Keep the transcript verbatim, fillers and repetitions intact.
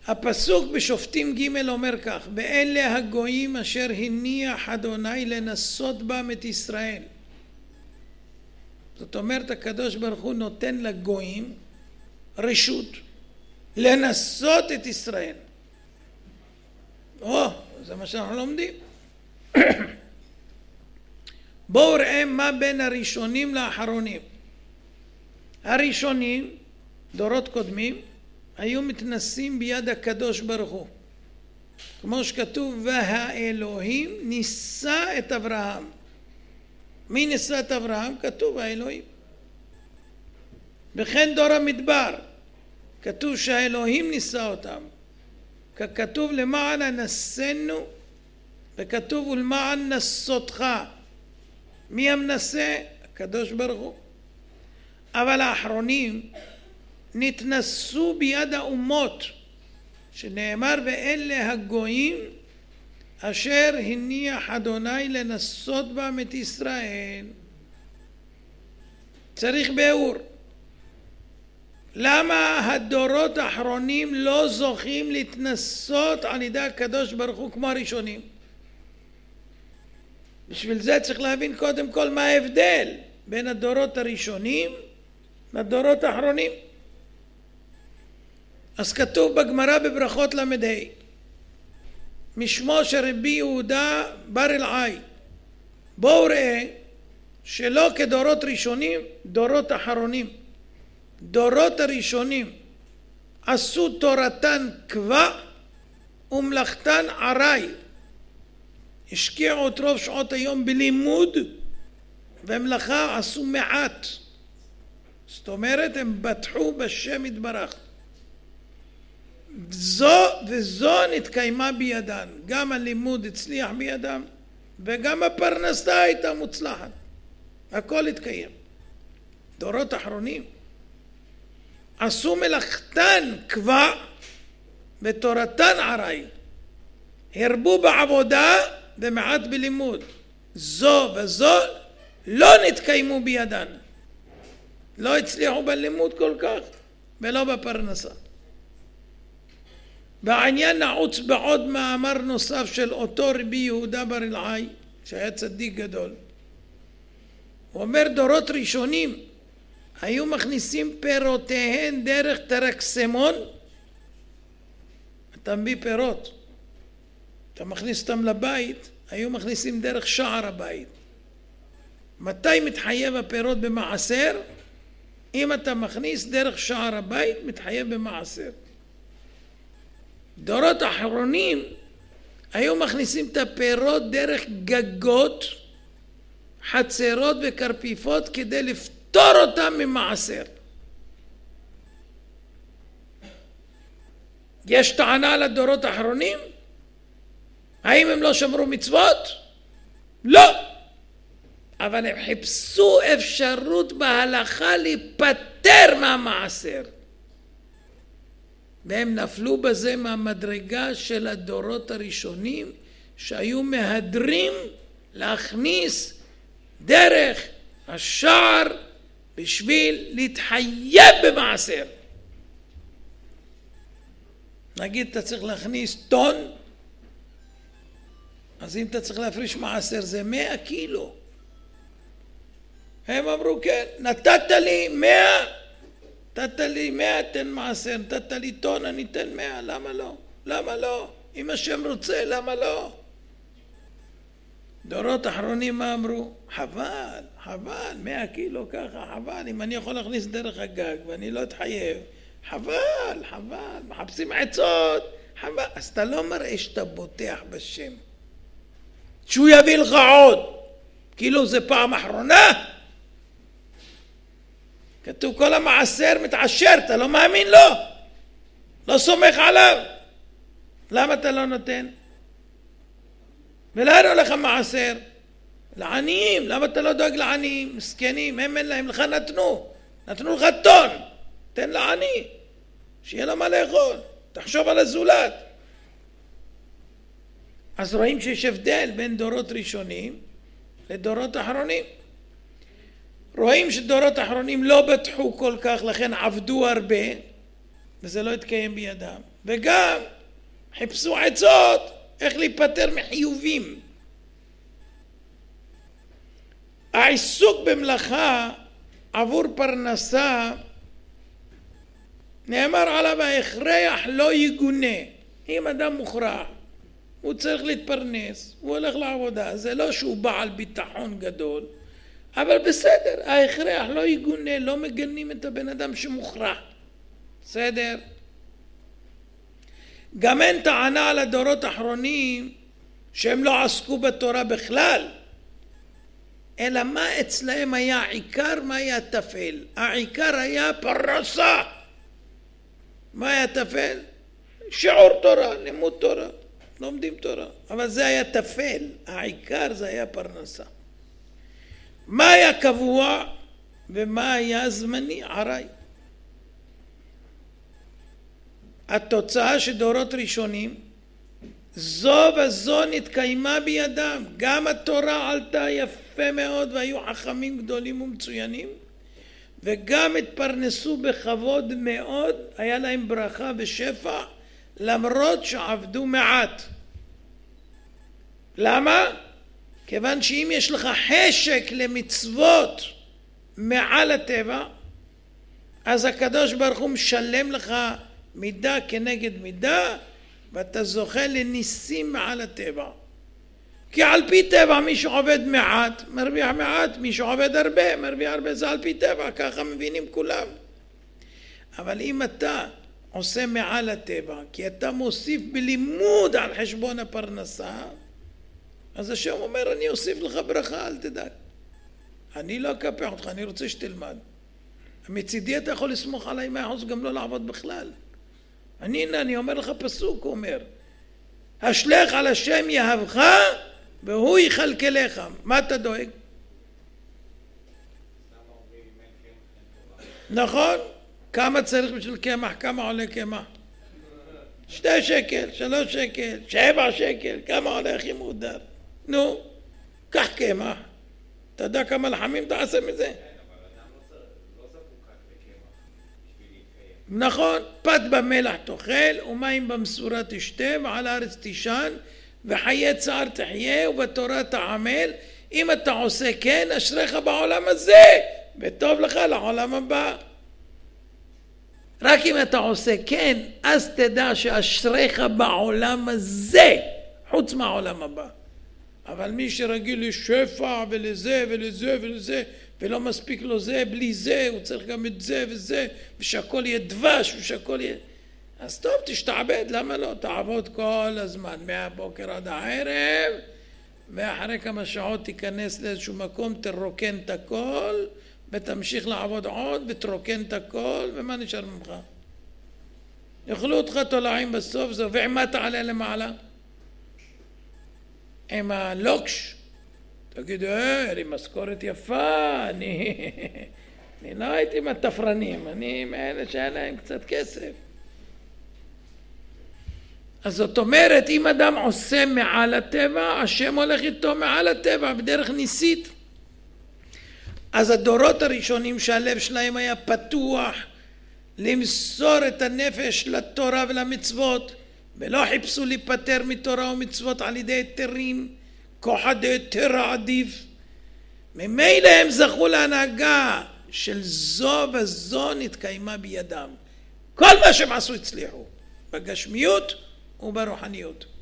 הפסוק בשופטים ג' אומר כך, ואלה הגויים אשר הניח אדוני לנסות בם את ישראל. זאת אומרת, הקדוש ברוך הוא נותן לגויים רשות לנסות את ישראל. או, זה מה שאנחנו לומדים. בואו ראה מה בין הראשונים לאחרונים. הראשונים, דורות קודמים, היו מתנסים ביד הקדוש ברוך הוא. כמו שכתוב, והאלוהים ניסה את אברהם. מי ניסה את אברהם? כתוב האלוהים. וכן דור המדבר, כתוב שהאלוהים ניסה אותם. ככתוב למען הנסנו, וכתוב ולמען נסותך. מי המנסה? הקדוש ברוך הוא. אבל האחרונים נתנסו ביד האומות, שנאמר ואלה הגויים אשר הניח אדוני לנסות בם את ישראל. צריך ביאור. למה הדורות האחרונים לא זוכים להתנסות על ידי הקדוש ברוך הוא כמו הראשונים? בשביל זה צריך להבין קודם כל מה ההבדל בין הדורות הראשונים לדורות האחרונים. אז כתוב בגמרא בברכות למד ה', משמו של רבי יהודה בר אלעאי. בואו ראה שלא כדורות ראשונים, דורות אחרונים. דורות הראשונים עשו תורתן קבע ומלאכתן עראי. השקיעו את רוב שעות היום בלימוד, ומלאכה עשו מעט. זאת אומרת, הם בטחו בשם יתברך. זו וזו נתקיימה בידן. גם הלימוד הצליח בידם, וגם הפרנסה הייתה מוצלחת. הכל התקיים. דורות אחרונים עשו מלאכתן קבע ותורתן עראי. הרבו בעבודה ומעט בלימוד. זו וזו לא נתקיימו בידן. לא הצליחו בלימוד כל כך ולא בפרנסה. והעניין נעוץ בעוד מאמר נוסף של אותו רבי יהודה בר אלעאי, שהיה צדיק גדול. הוא אומר, דורות ראשונים היו מכניסים פירותיהן דרך טרקסמון. אתה מביא פירות, אתה מכניס אותם לבית, היו מכניסים דרך שער הבית. מתי מתחייב הפירות במעשר? אם אתה מכניס דרך שער הבית, מתחייב במעשר. דורות האחרונים היו מכניסים את הפירות דרך גגות, חצרות וקרפיפות כדי לפתור אותם ממעשר. יש טענה לדורות האחרונים? האם הם לא שמרו מצוות? לא. אבל הם חיפשו אפשרות בהלכה להיפטר מהמעשר. והם נפלו בזה מהמדרגה של הדורות הראשונים, שהיו מהדרים להכניס דרך השער בשביל להתחייב במעשר. נגיד אתה צריך להכניס טון, אז אם אתה צריך להפריש מעשר זה מאה קילו. הם אמרו כן, נתת לי מאה, נתת לי מאה, תן מעשר, נתת לי טון, אני אתן מאה, למה לא? למה לא? אם השם רוצה, למה לא? דורות אחרונים מה אמרו? חבל, חבל, מאה קילו ככה, חבל, אם אני יכול להכניס דרך הגג ואני לא אתחייב, חבל, חבל, מחפשים עצות, חבל. אז אתה לא מראה שאתה בוטח בשם, שהוא יביא לך עוד, כאילו זה פעם אחרונה. כתוב כל המעשר מתעשר, אתה לא מאמין לו, לא סומך עליו, למה אתה לא נותן? ולאן הולך המעשר? לעניים. למה אתה לא דואג לעניים? מסכנים, הם אין להם, לך נתנו נתנו לך טון, תן לעני שיהיה לו מה לאכול, תחשוב על הזולת. אז רואים שיש הבדל בין דורות ראשונים לדורות אחרונים. רואים שדורות אחרונים לא בטחו כל כך, לכן עבדו הרבה, וזה לא התקיים בידם. וגם חיפשו עצות איך להיפטר מחיובים. העיסוק במלאכה עבור פרנסה נאמר עליו ההכרח לא יגונה. אם אדם מוכרח, הוא צריך להתפרנס, הוא הולך לעבודה, זה לא שהוא בעל ביטחון גדול, אבל בסדר, ההכרח לא יגונה, לא מגנים את הבן אדם שמוכרח. בסדר? גם אין טענה על הדורות האחרונים שהם לא עסקו בתורה בכלל, אלא מה אצלהם היה העיקר, מה היה תפל? העיקר היה פרנסה. מה היה תפל? שיעור תורה, לימוד תורה, לומדים תורה. אבל זה היה תפל, העיקר זה היה פרנסה. מה היה קבוע ומה היה זמני? ערי. התוצאה של דורות ראשונים, זו וזו נתקיימה בידם. גם התורה עלתה יפה מאוד והיו חכמים גדולים ומצוינים, וגם התפרנסו בכבוד מאוד, היה להם ברכה ושפע, למרות שעבדו מעט. למה? כיוון שאם יש לך חשק למצוות מעל הטבע, אז הקדוש ברוך הוא משלם לך מידה כנגד מידה, ואתה זוכה לניסים מעל הטבע. כי על פי טבע מי שעובד מעט מרוויח מעט, מי שעובד הרבה מרוויח הרבה, זה על פי טבע, ככה מבינים כולם. אבל אם אתה עושה מעל הטבע, כי אתה מוסיף בלימוד על חשבון הפרנסה, אז השם אומר, אני אוסיף לך ברכה, אל תדאג. אני לא אקפח אותך, אני רוצה שתלמד. מצידי אתה יכול לסמוך עליי מאה אחוז גם לא לעבוד בכלל. אני, אני אומר לך פסוק, אומר, השלך על השם יהבך והוא יכלכלך. מה אתה דואג? נכון? כמה צריך בשביל קמח? כמה עולה קמח? שתי שקל, שלוש שקל, שבע שקל, כמה עולה הכי מודר? נו, קח קמח. אתה יודע כמה לחמים תעשה מזה? נכון, פת במלח תאכל ומים במשורה תשתה ועל הארץ תישן וחיי צער תחיה ובתורה תעמל. אם אתה עושה כן, אשריך בעולם הזה וטוב לך לעולם הבא. רק אם אתה עושה כן, אז תדע שאשריך בעולם הזה, חוץ מהעולם הבא. אבל מי שרגיל לשפע ולזה ולזה ולזה, ולא מספיק לו זה, בלי זה, הוא צריך גם את זה וזה, ושהכל יהיה דבש, ושהכל יהיה... אז טוב, תשתעבד, למה לא? תעבוד כל הזמן, מהבוקר עד הערב, ואחרי כמה שעות תיכנס לאיזשהו מקום, תרוקן את הכל, ותמשיך לעבוד עוד, ותרוקן את הכל, ומה נשאר ממך? יאכלו אותך תולעים בסוף, זה, ועם מה תעלה למעלה? עם הלוקש. תגיד, אה, אני משכורת יפה, אני, אני לא הייתי עם התפרנים, אני מאלה שהיה להם קצת כסף. אז זאת אומרת, אם אדם עושה מעל הטבע, השם הולך איתו מעל הטבע, בדרך ניסית. אז הדורות הראשונים שהלב שלהם היה פתוח, למסור את הנפש לתורה ולמצוות, ולא חיפשו להיפטר מתורה ומצוות על ידי היתרים, כוחא דהיתר עדיף. ממילא הם זכו להנהגה של זו וזו נתקיימה בידם. כל מה שהם עשו הצליחו, בגשמיות וברוחניות.